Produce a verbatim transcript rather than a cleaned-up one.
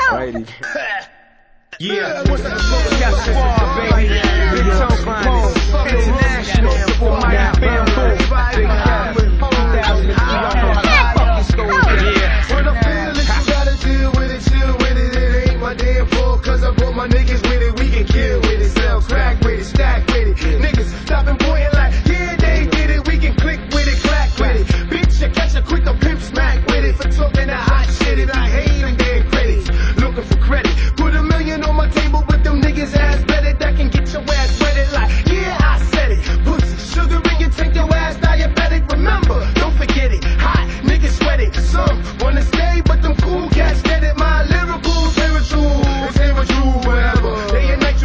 Righty. Yeah, that's far, baby. Big Tone Capone, international for Mike Bamboo. Big Cat, two thousand three.